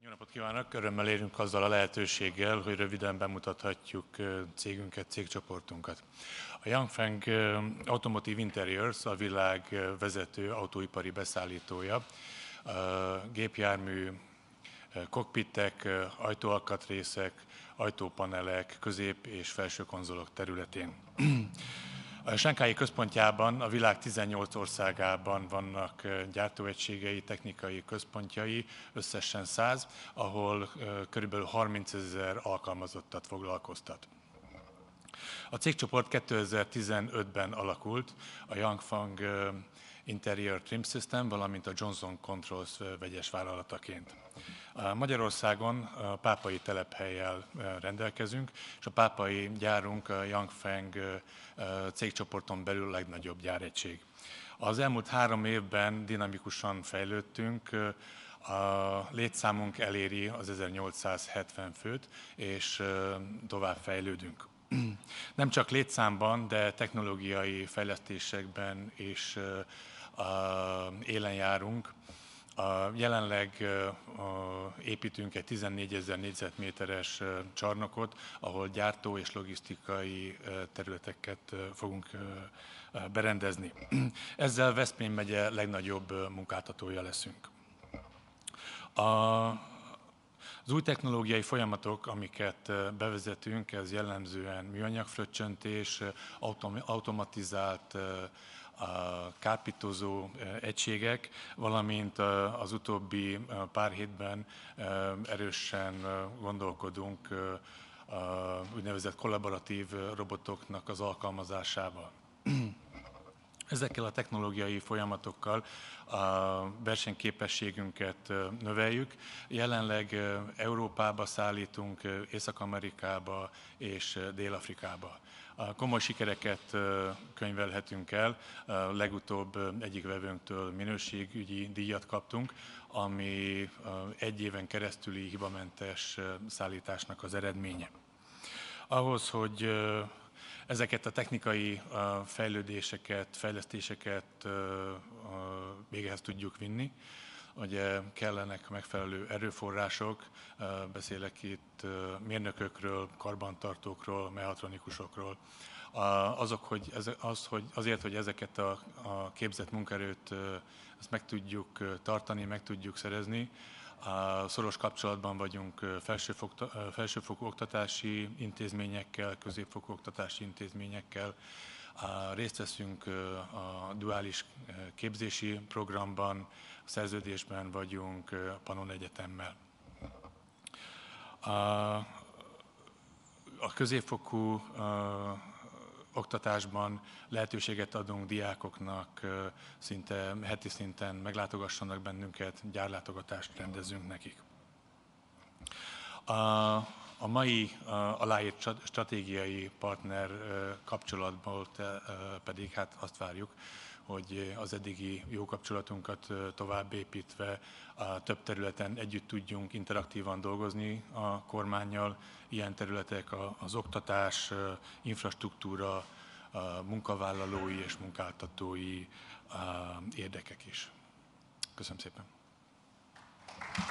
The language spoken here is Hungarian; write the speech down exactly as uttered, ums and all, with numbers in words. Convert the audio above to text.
Jó napot kívánok! Örömmel érünk azzal a lehetőséggel, hogy röviden bemutathatjuk cégünket, cégcsoportunkat. A Yanfeng Automotive Interiors a világ vezető autóipari beszállítója. Gépjármű, kokpittek, ajtóalkatrészek, ajtópanelek, közép- és felső konzolok területén. A Sanghái központjában a világ tizennyolc országában vannak gyártóegységei, technikai központjai, összesen száz, ahol körülbelül harmincezer alkalmazottat foglalkoztat. A cégcsoport kétezer-tizenötben alakult a Yanfeng Interior Trim System, valamint a Johnson Controls vegyes vállalataként. Magyarországon a pápai telephellyel rendelkezünk, és a pápai gyárunk a Yanfeng cégcsoporton belül a legnagyobb gyáregység. Az elmúlt három évben dinamikusan fejlődtünk, a létszámunk eléri az ezernyolcszázhetven főt, és tovább fejlődünk. Nem csak létszámban, de technológiai fejlesztésekben is élen járunk. Jelenleg építünk egy tizennégyezer négyzetméteres csarnokot, ahol gyártó és logisztikai területeket fogunk berendezni. Ezzel Veszprém megye legnagyobb munkáltatója leszünk. A Az új technológiai folyamatok, amiket bevezetünk, ez jellemzően műanyagfröccsöntés, automatizált kárpítozó egységek, valamint az utóbbi pár hétben erősen gondolkodunk úgynevezett kollaboratív robotoknak az alkalmazásával. Ezekkel a technológiai folyamatokkal a versenyképességünket növeljük. Jelenleg Európába szállítunk, Észak-Amerikába és Dél-Afrikába. Komoly sikereket könyvelhetünk el. Legutóbb egyik vevőnktől minőségügyi díjat kaptunk, ami egy éven keresztüli hibamentes szállításnak az eredménye. Ahhoz, hogy ezeket a technikai fejlődéseket, fejlesztéseket véghez tudjuk vinni. Ugye kellenek megfelelő erőforrások, beszélek itt mérnökökről, karbantartókról, mechatronikusokról. Azok, hogy ez, az, hogy azért, hogy ezeket a, a képzett munkaerőt ezt meg tudjuk tartani, meg tudjuk szerezni, szoros kapcsolatban vagyunk felsőfokú oktatási intézményekkel, középfokú oktatási intézményekkel. Részt veszünk a duális képzési programban, szerződésben vagyunk a Pannon Egyetemmel. A középfokú oktatásban lehetőséget adunk diákoknak, szinte heti szinten meglátogassanak bennünket, gyárlátogatást rendezünk nekik. A, a mai a, aláírt stratégiai partner kapcsolatból te, pedig hát azt várjuk, hogy az eddigi jó kapcsolatunkat tovább építve a több területen együtt tudjunk interaktívan dolgozni a kormánnyal. Ilyen területek az oktatás, infrastruktúra, a munkavállalói és munkáltatói érdekek is. Köszönöm szépen!